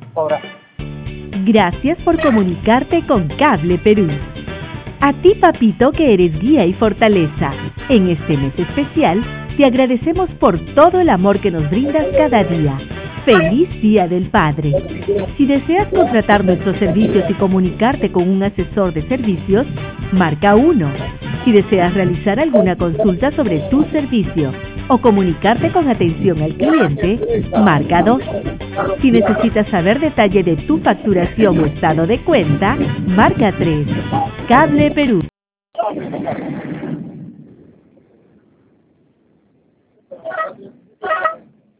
Gracias por comunicarte con Cable Perú. A ti, papito, que eres guía y fortaleza. En este mes especial, te agradecemos por todo el amor que nos brindas cada día. ¡Feliz Día del Padre! Si deseas contratar nuestros servicios y comunicarte con un asesor de servicios, marca 1. Si deseas realizar alguna consulta sobre tu servicio o comunicarte con atención al cliente, marca 2. Si necesitas saber detalle de tu facturación o estado de cuenta, marca 3. Cable Perú.